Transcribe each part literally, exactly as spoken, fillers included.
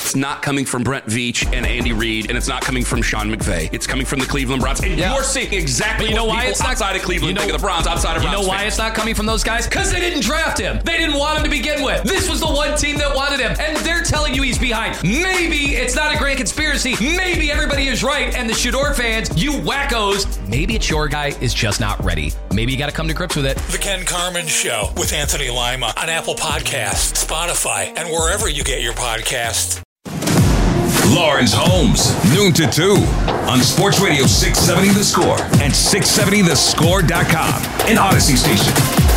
it's not coming from Brent Veach and Andy Reid, and it's not coming from Sean McVay. It's coming from the Cleveland Browns. And yeah. you're seeing exactly but you know what why people it's not, outside of Cleveland you know, think of the Browns, outside of You Browns know why fans. it's not coming from those guys? Because they didn't draft him. They didn't want him to begin with. This was the one team that wanted him, and they're telling you he's behind. Maybe it's not a grand conspiracy. Maybe everybody is right, and the Shador fans, you wackos, maybe it's your guy is just not ready. Maybe you got to come to grips with it. The Ken Carman Show with Anthony Lima on Apple Podcasts, Spotify, and wherever you get your podcasts. Lawrence Holmes, noon to two on Sports Radio six seventy The Score and six seventy the score dot com, an Odyssey station.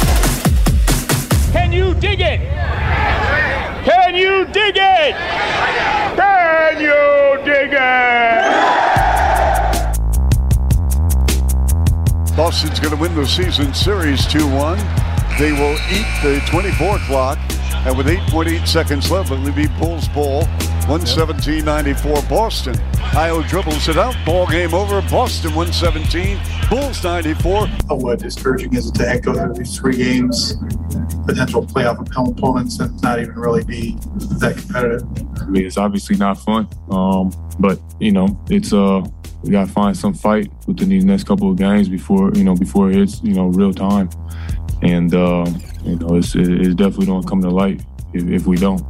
Can you dig it? Can you dig it? Can you dig it? Boston's going to win the season series two one. They will eat the twenty-four clock, and with eight point eight seconds left, it will be Bulls ball, one seventeen ninety-four Boston. Io dribbles it out, ball game over, Boston one seventeen, Bulls ninety-four. What discouraging is it to echo through these three games, potential playoff opponents, and not even really be that competitive? I mean, it's obviously not fun, um, but, you know, it's uh, we got to find some fight within these next couple of games before, you know, before it hits, you know, real time. And, uh, you know, it's, it's definitely going to come to light if, if we don't.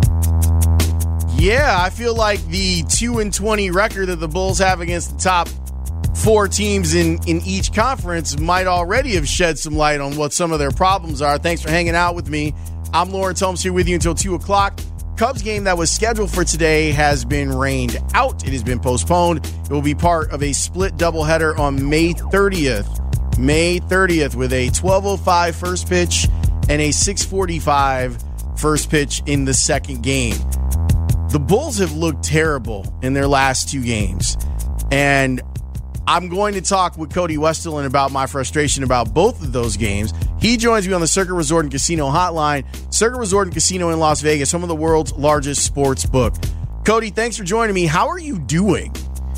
Yeah, I feel like the two and twenty record that the Bulls have against the top four teams in, in each conference might already have shed some light on what some of their problems are. Thanks for hanging out with me. I'm Lawrence Holmes here with you until two o'clock. Cubs game that was scheduled for today has been rained out. It has been postponed. It will be part of a split doubleheader on May thirtieth. May thirtieth with a twelve oh five first pitch and a six forty-five first pitch in the second game. The Bulls have looked terrible in their last two games, and I'm going to talk with Cody Westerlin about my frustration about both of those games. He joins me on the Circa Resort and Casino hotline. Circa Resort and Casino in Las Vegas, home of the world's largest sports book. Cody, thanks for joining me. How are you doing?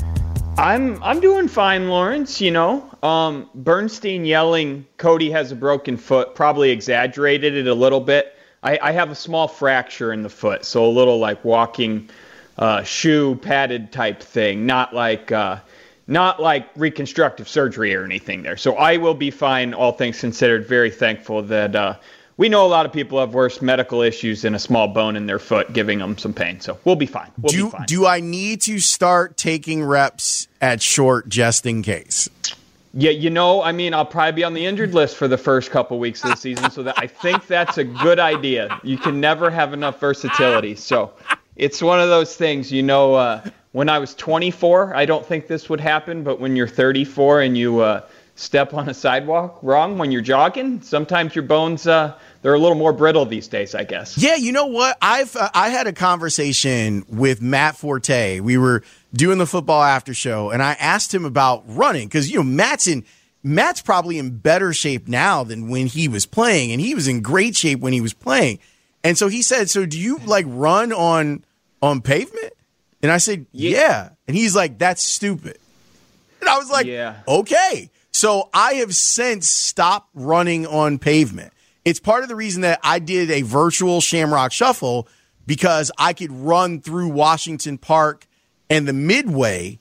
I'm I'm doing fine, Lawrence. You know, um, Bernstein yelling Cody has a broken foot probably exaggerated it a little bit. I, I have a small fracture in the foot, so a little like walking uh, shoe padded type thing, not like uh, not like reconstructive surgery or anything there. So I will be fine, all things considered. Very thankful that uh, we know a lot of people have worse medical issues than a small bone in their foot giving them some pain. So we'll be fine. We'll do, be fine. Do I need to start taking reps at short just in case? Yeah, you know, I mean, I'll probably be on the injured list for the first couple weeks of the season, so that I think that's a good idea. You can never have enough versatility. So it's one of those things, you know, uh, when I was twenty-four, I don't think this would happen, but when you're thirty-four and you uh, step on a sidewalk wrong when you're jogging, sometimes your bones, uh, they're a little more brittle these days, I guess. Yeah, you know what? I've uh, I had a conversation with Matt Forte. We were doing the football after show, and I asked him about running because, you know, Matt's in Matt's probably in better shape now than when he was playing, and he was in great shape when he was playing. And so he said, "So do you like run on on pavement?" And I said, "Yeah." yeah. And he's like, "That's stupid." And I was like, yeah. "Okay." So I have since stopped running on pavement. It's part of the reason that I did a virtual Shamrock Shuffle, because I could run through Washington Park and the Midway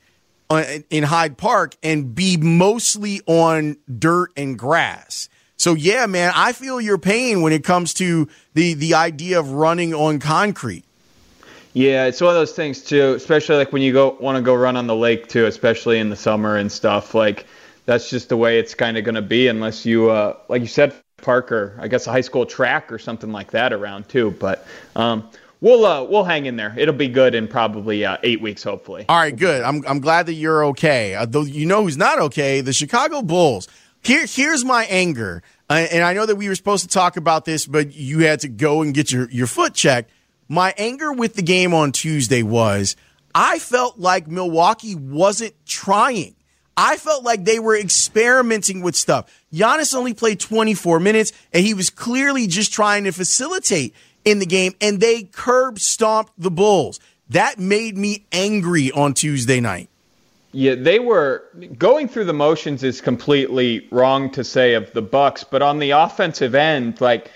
in Hyde Park and be mostly on dirt and grass. So, yeah, man, I feel your pain when it comes to the, the idea of running on concrete. Yeah, it's one of those things, too, especially like when you go want to go run on the lake, too, especially in the summer and stuff. Like, that's just the way it's kind of going to be unless you, uh, like you said, Parker, I guess a high school track or something like that around, too. But um We'll uh, we'll hang in there. It'll be good in probably uh, eight weeks, hopefully. All right, good. I'm I'm glad that you're okay. Uh, though you know who's not okay? The Chicago Bulls. Here here's my anger, uh, and I know that we were supposed to talk about this, but you had to go and get your your foot checked. My anger with the game on Tuesday was I felt like Milwaukee wasn't trying. I felt like they were experimenting with stuff. Giannis only played twenty-four minutes, and he was clearly just trying to facilitate in the game, and they curb stomped the Bulls. That made me angry on Tuesday night. Yeah, they were going through the motions is completely wrong to say of the Bucks, but on the offensive end, like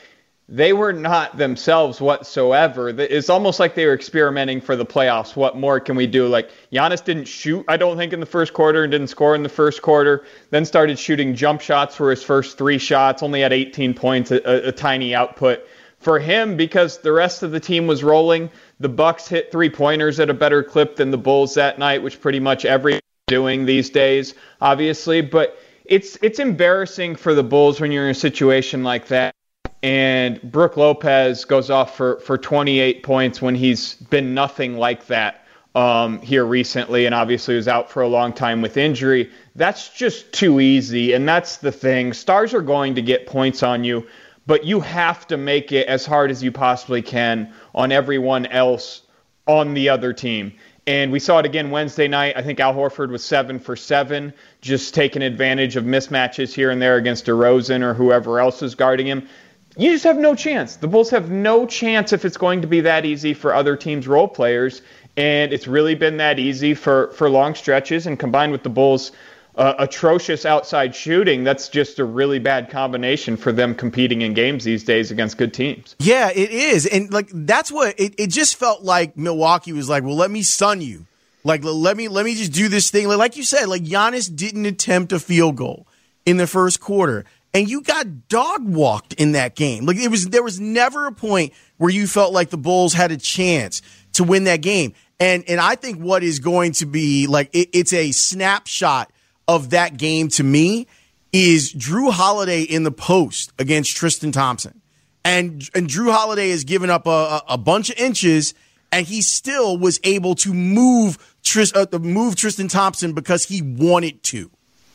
they were not themselves whatsoever. It's almost like they were experimenting for the playoffs. What more can we do? Like, Giannis didn't shoot, I don't think, in the first quarter and didn't score in the first quarter. Then started shooting jump shots for his first three shots, only had eighteen points, a, a tiny output for him because the rest of the team was rolling. The Bucks hit three-pointers at a better clip than the Bulls that night, which pretty much everyone's doing these days, obviously. But it's it's embarrassing for the Bulls when you're in a situation like that. And Brook Lopez goes off for, for twenty-eight points when he's been nothing like that um, here recently, and obviously was out for a long time with injury. That's just too easy, and that's the thing. Stars are going to get points on you, but you have to make it as hard as you possibly can on everyone else on the other team. And we saw it again Wednesday night. I think Al Horford was seven for seven, just taking advantage of mismatches here and there against DeRozan or whoever else is guarding him. You just have no chance. The Bulls have no chance if it's going to be that easy for other teams' role players. And it's really been that easy for, for long stretches. And combined with the Bulls' uh, atrocious outside shooting, that's just a really bad combination for them competing in games these days against good teams. Yeah, it is. And like that's what it, it just felt like Milwaukee was like, well, let me stun you. Like, let me let me just do this thing. Like you said, like Giannis didn't attempt a field goal in the first quarter. And you got dog walked in that game. Like it was, there was never a point where you felt like the Bulls had a chance to win that game. And and I think what is going to be like it, it's a snapshot of that game to me is Drew Holiday in the post against Tristan Thompson, and and Drew Holiday has given up a, a bunch of inches, and he still was able to move Tris, uh, move Tristan Thompson because he wanted to.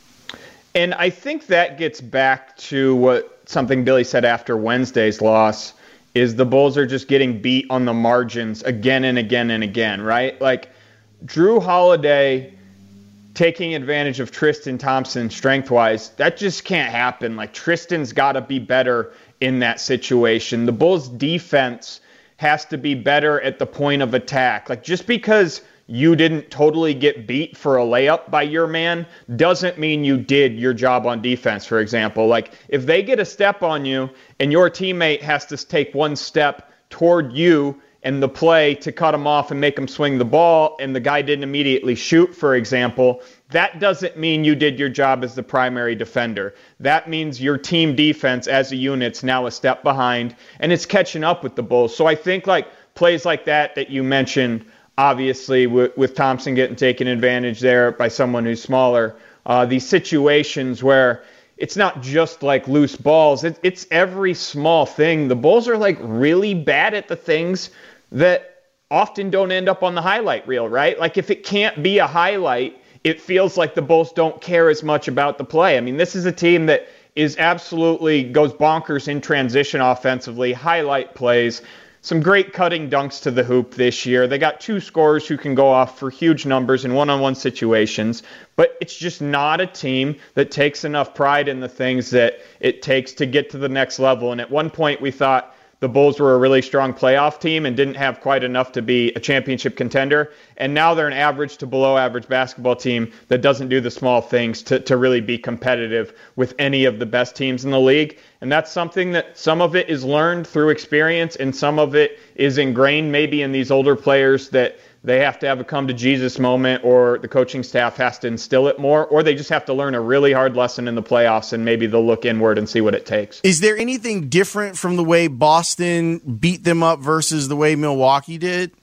And I think that gets back to what something Billy said after Wednesday's loss is the Bulls are just getting beat on the margins again and again and again, right? Like Drew Holiday taking advantage of Tristan Thompson strength-wise, that just can't happen. Like Tristan's got to be better in that situation. The Bulls' defense has to be better at the point of attack. Like just because you didn't totally get beat for a layup by your man doesn't mean you did your job on defense, for example. Like, if they get a step on you and your teammate has to take one step toward you and the play to cut him off and make him swing the ball, and the guy didn't immediately shoot, for example, that doesn't mean you did your job as the primary defender. That means your team defense as a unit's now a step behind, and it's catching up with the Bulls. So I think, like, plays like that that you mentioned, obviously, with, with Thompson getting taken advantage there by someone who's smaller, uh, these situations where it's not just like loose balls, it, it's every small thing. The Bulls are like really bad at the things that often don't end up on the highlight reel, right? Like if it can't be a highlight, it feels like the Bulls don't care as much about the play. I mean, this is a team that is absolutely goes bonkers in transition offensively, highlight plays. Some great cutting dunks to the hoop this year. They got two scorers who can go off for huge numbers in one-on-one situations, but it's just not a team that takes enough pride in the things that it takes to get to the next level. And at one point we thought the Bulls were a really strong playoff team and didn't have quite enough to be a championship contender. And now they're an average to below average basketball team that doesn't do the small things to, to really be competitive with any of the best teams in the league. And that's something that some of it is learned through experience and some of it is ingrained maybe in these older players that they have to have a come to Jesus moment, or the coaching staff has to instill it more, or they just have to learn a really hard lesson in the playoffs and maybe they'll look inward and see what it takes. Is there anything different from the way Boston beat them up versus the way Milwaukee did?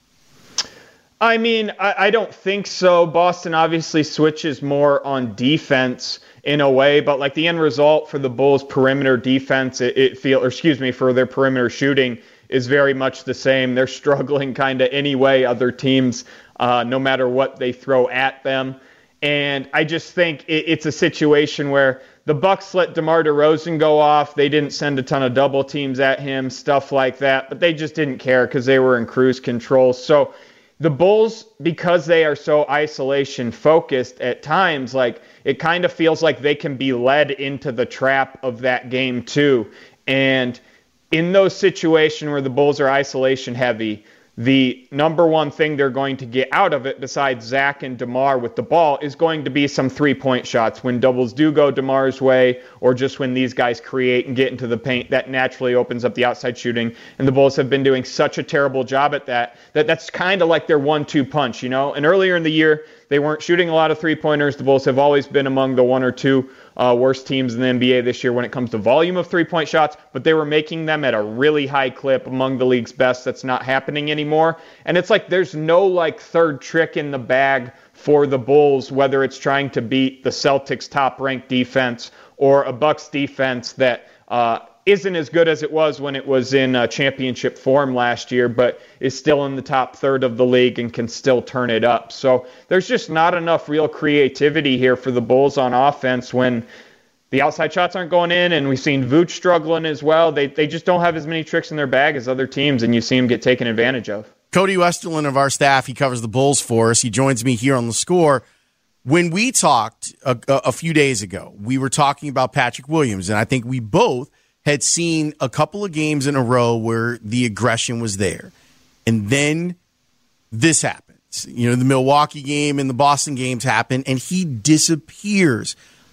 I mean, I, I don't think so. Boston obviously switches more on defense in a way, but like the end result for the Bulls' perimeter defense, it, it feel, or excuse me, for their perimeter shooting is very much the same. They're struggling kind of any way other teams, uh, no matter what they throw at them. And I just think it, it's a situation where the Bucks let DeMar DeRozan go off. They didn't send a ton of double teams at him, stuff like that, but they just didn't care because they were in cruise control. So the Bulls, because they are so isolation focused at times, like it kind of feels like they can be led into the trap of that game too. And in those situations where the Bulls are isolation heavy, the number one thing they're going to get out of it, besides Zach and DeMar with the ball, is going to be some three-point shots. When doubles do go DeMar's way, or just when these guys create and get into the paint, that naturally opens up the outside shooting. And the Bulls have been doing such a terrible job at that, that that's kind of like their one two punch, you know? And earlier in the year, they weren't shooting a lot of three-pointers. The Bulls have always been among the one or two uh, worst teams in the N B A this year when it comes to volume of three-point shots, but they were making them at a really high clip, among the league's best. That's not happening anymore. And it's like there's no like third trick in the bag for the Bulls, whether it's trying to beat the Celtics' top-ranked defense or a Bucks defense that uh, isn't as good as it was when it was in uh, championship form last year, but is still in the top third of the league and can still turn it up. So there's just not enough real creativity here for the Bulls on offense when the outside shots aren't going in, and we've seen Vooch struggling as well. They they just don't have as many tricks in their bag as other teams, and you see them get taken advantage of. Cody Westerlund of our staff, he covers the Bulls for us. He joins me here on The Score. When we talked a, a few days ago, we were talking about Patrick Williams, and I think we both had seen a couple of games in a row where the aggression was there. And then this happens. You know, the Milwaukee game and the Boston games happen, and he disappears.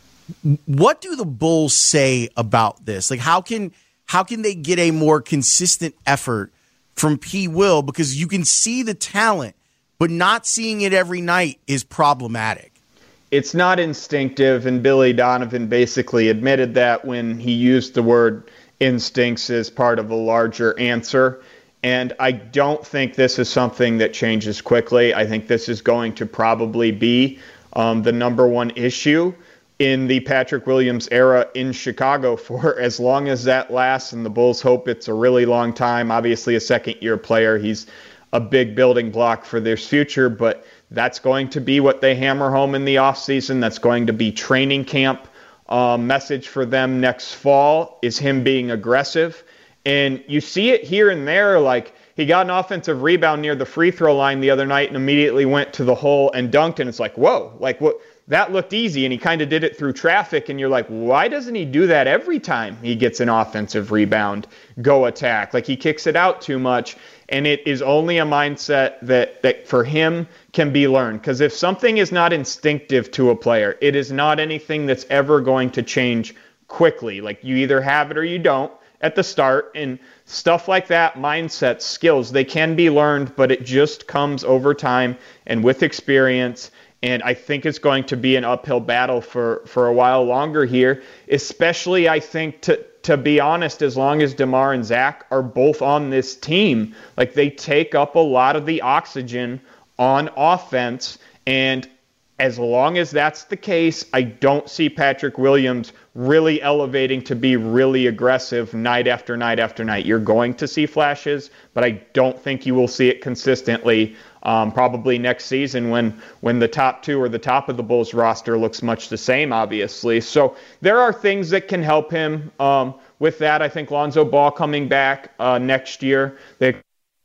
What do the Bulls say about this? Like, how can how can they get a more consistent effort from P. Will? Because you can see the talent, but not seeing it every night is problematic. It's not instinctive, and Billy Donovan basically admitted that when he used the word instincts as part of a larger answer. And I don't think this is something that changes quickly. I think this is going to probably be um, the number one issue in the Patrick Williams era in Chicago for as long as that lasts, and the Bulls hope it's a really long time. Obviously a second-year player. He's a big building block for their future, but that's going to be what they hammer home in the offseason. That's going to be training camp. Uh, message for them next fall is him being aggressive. And you see it here and there, like he got an offensive rebound near the free throw line the other night and immediately went to the hole and dunked, and it's like, whoa, like what? That looked easy, and he kind of did it through traffic, and you're like, why doesn't he do that every time he gets an offensive rebound, go attack? Like, he kicks it out too much, and it is only a mindset that, that for him can be learned. Because if something is not instinctive to a player, it is not anything that's ever going to change quickly. Like, you either have it or you don't at the start, and stuff like that, mindset, skills, they can be learned, but it just comes over time and with experience. And I think it's going to be an uphill battle for, for a while longer here, especially, I think, to to be honest, as long as DeMar and Zach are both on this team. Like, they take up a lot of the oxygen on offense, and as long as that's the case, I don't see Patrick Williams really elevating to be really aggressive night after night after night. You're going to see flashes, but I don't think you will see it consistently. Um, probably next season when when the top two or the top of the Bulls roster looks much the same, obviously. So there are things that can help him um, with that. I think Lonzo Ball coming back uh, next year, they,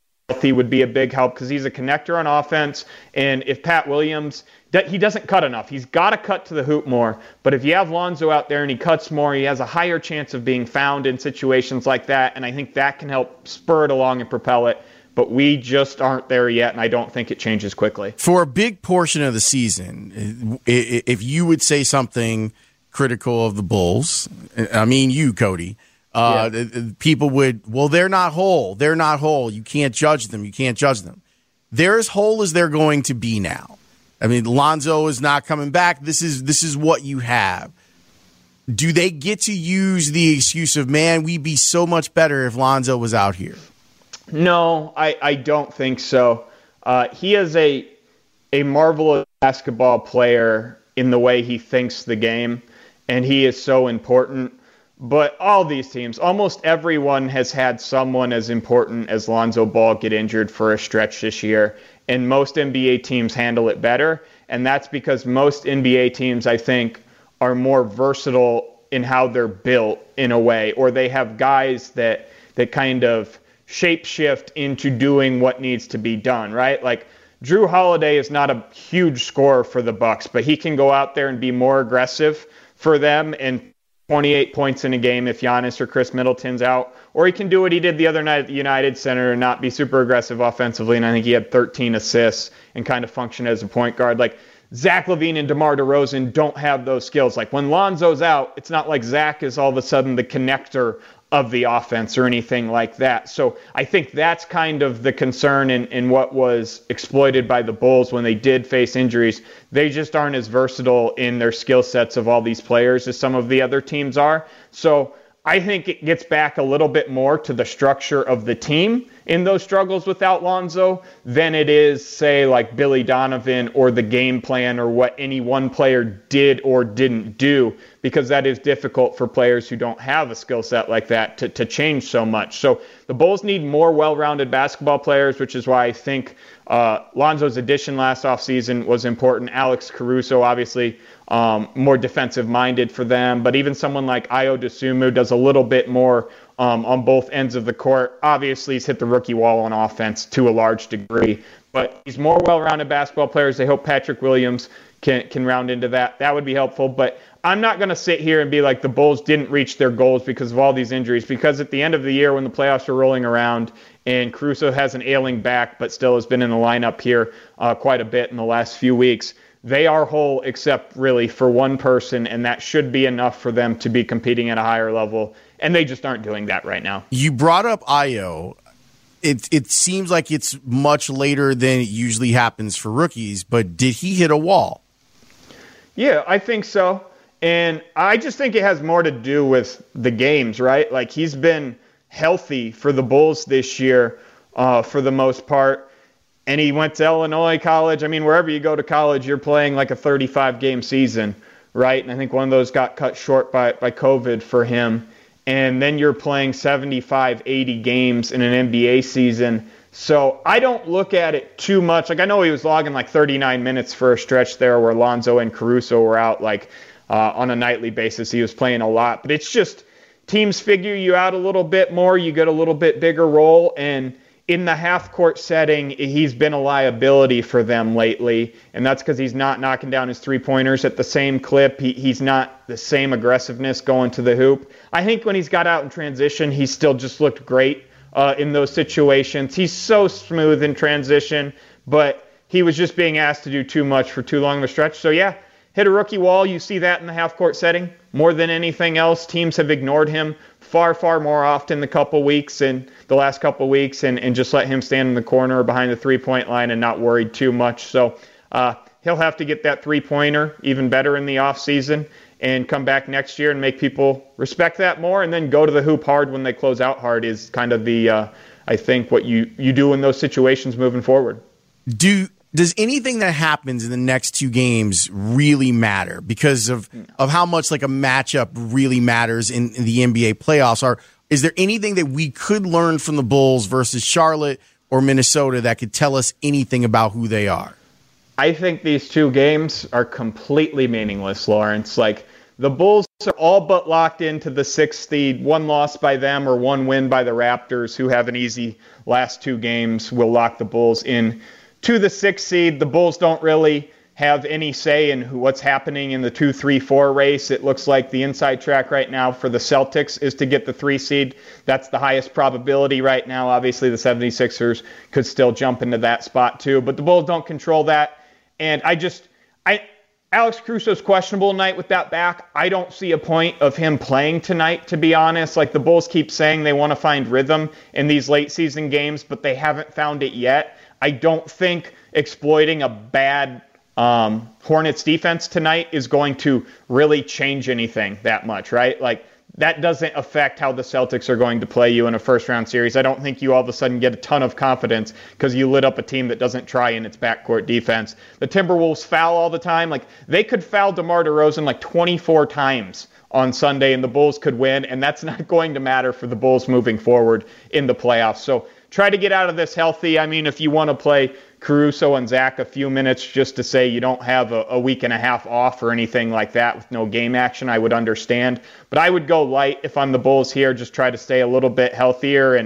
he would be a big help because he's a connector on offense. And if Pat Williams, he doesn't cut enough. He's got to cut to the hoop more. But if you have Lonzo out there and he cuts more, he has a higher chance of being found in situations like that. And I think that can help spur it along and propel it. But we just aren't there yet, and I don't think it changes quickly. For a big portion of the season, if you would say something critical of the Bulls, I mean you, Cody, uh, yeah. people would, well, they're not whole. They're not whole. You can't judge them. You can't judge them. They're as whole as they're going to be now. I mean, Lonzo is not coming back. This is this is what you have. Do they get to use the excuse of, man, we'd be so much better if Lonzo was out here? No, I, I don't think so. Uh, he is a a marvelous basketball player in the way he thinks the game, and he is so important. But all these teams, almost everyone has had someone as important as Lonzo Ball get injured for a stretch this year, and most N B A teams handle it better, and that's because most N B A teams, I think, are more versatile in how they're built in a way, or they have guys that that kind of shapeshift into doing what needs to be done, right? Like Drew Holiday is not a huge scorer for the Bucks, but he can go out there and be more aggressive for them and twenty-eight points in a game if Giannis or Chris Middleton's out. Or he can do what he did the other night at the United Center and not be super aggressive offensively. And I think he had thirteen assists and kind of function as a point guard. Like, Zach LaVine and DeMar DeRozan don't have those skills. Like, when Lonzo's out, it's not like Zach is all of a sudden the connector of the offense or anything like that. So I think that's kind of the concern in, in what was exploited by the Bulls when they did face injuries. They just aren't as versatile in their skill sets of all these players as some of the other teams are. So I think it gets back a little bit more to the structure of the team in those struggles without Lonzo than it is, say, like Billy Donovan or the game plan or what any one player did or didn't do, because that is difficult for players who don't have a skill set like that to, to change so much. So the Bulls need more well-rounded basketball players, which is why I think uh, Lonzo's addition last offseason was important. Alex Caruso, obviously, Um, more defensive-minded for them. But even someone like Ayo Dosunmu does a little bit more um, on both ends of the court. Obviously, he's hit the rookie wall on offense to a large degree. But he's more well-rounded basketball players. They hope Patrick Williams can, can round into that. That would be helpful. But I'm not going to sit here and be like the Bulls didn't reach their goals because of all these injuries. Because at the end of the year when the playoffs are rolling around and Caruso has an ailing back but still has been in the lineup here uh, quite a bit in the last few weeks, they are whole except really for one person, and that should be enough for them to be competing at a higher level, and they just aren't doing that right now. You brought up Ayo. It, it seems like it's much later than it usually happens for rookies, but did he hit a wall? Yeah, I think so, and I just think it has more to do with the games, right? Like, he's been healthy for the Bulls this year uh, for the most part. And he went to Illinois College. I mean, wherever you go to college, you're playing like a thirty-five game season, right? And I think one of those got cut short by, by COVID for him. And then you're playing seventy-five, eighty games in an N B A season. So I don't look at it too much. Like, I know he was logging like thirty-nine minutes for a stretch there where Lonzo and Caruso were out like uh, on a nightly basis. He was playing a lot. But it's just teams figure you out a little bit more. You get a little bit bigger role. And in the half-court setting, he's been a liability for them lately, and that's because he's not knocking down his three-pointers at the same clip. He, he's not the same aggressiveness going to the hoop. I think when he's got out in transition, he still just looked great uh, in those situations. He's so smooth in transition, but he was just being asked to do too much for too long of a stretch. So, yeah, hit a rookie wall. You see that in the half-court setting. More than anything else, teams have ignored him far, far more often the couple weeks and the last couple weeks and, and just let him stand in the corner behind the three-point line and not worried too much. So uh, he'll have to get that three-pointer even better in the offseason and come back next year and make people respect that more, and then go to the hoop hard when they close out hard is kind of the, uh, I think, what you, you do in those situations moving forward. Do Does anything that happens in the next two games really matter because of, of how much like a matchup really matters in, in the N B A playoffs? Or is there anything that we could learn from the Bulls versus Charlotte or Minnesota that could tell us anything about who they are? I think these two games are completely meaningless, Lawrence. Like, the Bulls are all but locked into the sixth seed. One loss by them or one win by the Raptors, who have an easy last two games, will lock the Bulls in to the sixth seed. The Bulls don't really have any say in who, what's happening in the two, three, four race. It looks like the inside track right now for the Celtics is to get the three seed. That's the highest probability right now. Obviously, the seventy-sixers could still jump into that spot too, but the Bulls don't control that. And I just, I, Alex Caruso's questionable tonight with that back. I don't see a point of him playing tonight, to be honest. Like, the Bulls keep saying they want to find rhythm in these late season games, but they haven't found it yet. I don't think exploiting a bad um, Hornets defense tonight is going to really change anything that much, right? Like, that doesn't affect how the Celtics are going to play you in a first-round series. I don't think you all of a sudden get a ton of confidence because you lit up a team that doesn't try in its backcourt defense. The Timberwolves foul all the time. Like, they could foul DeMar DeRozan like twenty-four times on Sunday, and the Bulls could win, and that's not going to matter for the Bulls moving forward in the playoffs. So try to get out of this healthy. I mean, if you want to play Caruso and Zach a few minutes just to say you don't have a, a week and a half off or anything like that with no game action, I would understand. But I would go light if I'm the Bulls here, just try to stay a little bit healthier and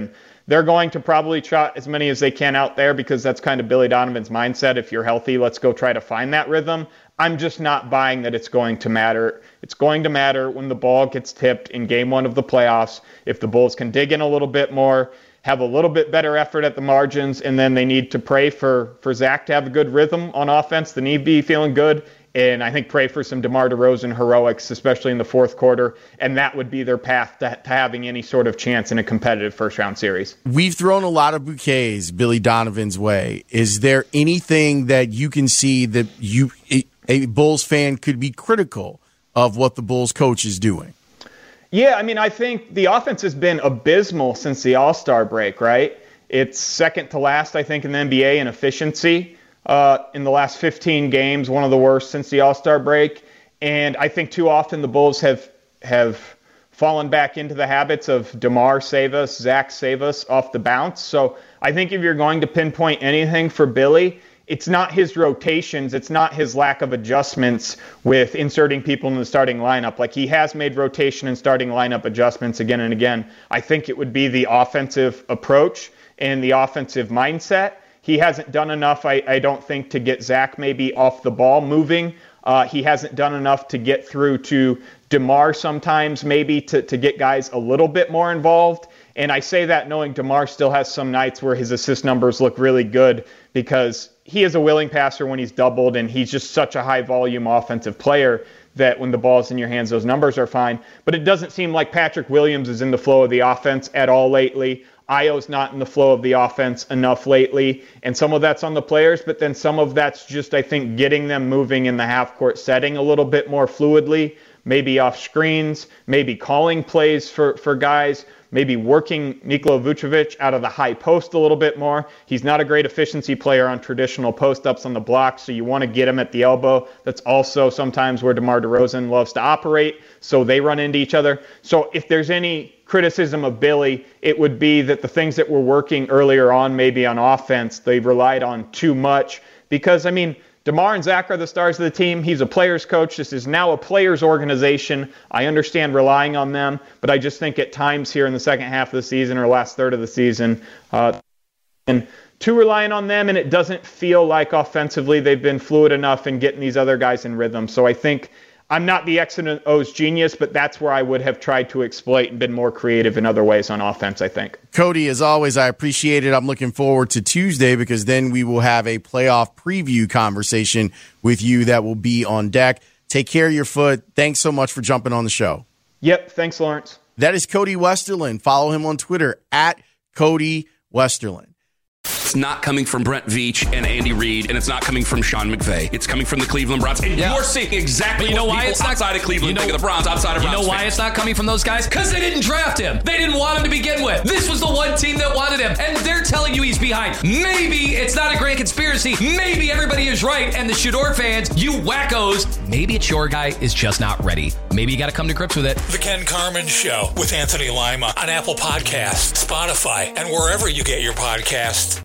they're going to probably trot as many as they can out there because that's kind of Billy Donovan's mindset. If you're healthy, let's go try to find that rhythm. I'm just not buying that it's going to matter. It's going to matter when the ball gets tipped in game one of the playoffs. If the Bulls can dig in a little bit more, have a little bit better effort at the margins, and then they need to pray for, for Zach to have a good rhythm on offense. They need to be feeling good. And I think pray for some DeMar DeRozan heroics, especially in the fourth quarter. And that would be their path to, to having any sort of chance in a competitive first-round series. We've thrown a lot of bouquets Billy Donovan's way. Is there anything that you can see that you a Bulls fan could be critical of what the Bulls coach is doing? Yeah, I mean, I think the offense has been abysmal since the All-Star break, right? It's second to last, I think, in the N B A in efficiency. Uh, in the last fifteen games, one of the worst since the All-Star break. And I think too often the Bulls have have fallen back into the habits of DeMar save us, Zach save us off the bounce. So I think if you're going to pinpoint anything for Billy, it's not his rotations, it's not his lack of adjustments with inserting people in the starting lineup. Like, he has made rotation and starting lineup adjustments again and again. I think it would be the offensive approach and the offensive mindset. He hasn't done enough, I, I don't think, to get Zach maybe off the ball moving. Uh, he hasn't done enough to get through to DeMar sometimes, maybe to, to get guys a little bit more involved. And I say that knowing DeMar still has some nights where his assist numbers look really good because he is a willing passer when he's doubled, and he's just such a high-volume offensive player that when the ball's in your hands, those numbers are fine. But it doesn't seem like Patrick Williams is in the flow of the offense at all lately. Io's not in the flow of the offense enough lately, and some of that's on the players, but then some of that's just, I think, getting them moving in the half-court setting a little bit more fluidly, maybe off screens, maybe calling plays for, for guys, maybe working Nikola Vucevic out of the high post a little bit more. He's not a great efficiency player on traditional post-ups on the block, so you want to get him at the elbow. That's also sometimes where DeMar DeRozan loves to operate, so they run into each other. So if there's any criticism of Billy, it would be that the things that were working earlier on, maybe on offense, they relied on too much. Because, I mean, DeMar and Zach are the stars of the team. He's a player's coach. This is now a player's organization. I understand relying on them, but I just think at times here in the second half of the season or last third of the season, uh, and too reliant on them, and it doesn't feel like offensively they've been fluid enough in getting these other guys in rhythm. So I think I'm not the X and O's genius, but that's where I would have tried to exploit and been more creative in other ways on offense, I think. Cody, as always, I appreciate it. I'm looking forward to Tuesday because then we will have a playoff preview conversation with you that will be on deck. Take care of your foot. Thanks so much for jumping on the show. Yep. Thanks, Lawrence. That is Cody Westerlund. Follow him on Twitter at Cody Westerlund. It's not coming from Brent Veach and Andy Reid, and it's not coming from Sean McVay. It's coming from the Cleveland Browns. And yeah. you're seeing exactly you know what why people it's not, outside of Cleveland you know, think of the Browns, outside of You Browns know why fans. it's not coming from those guys? Because they didn't draft him. They didn't want him to begin with. This was the one team that wanted him, and they're telling you he's behind. Maybe it's not a grand conspiracy. Maybe everybody is right, and the Shador fans, you wackos, maybe it's your guy is just not ready. Maybe you got to come to grips with it. The Ken Carman Show with Anthony Lima on Apple Podcasts, Spotify, and wherever you get your podcasts.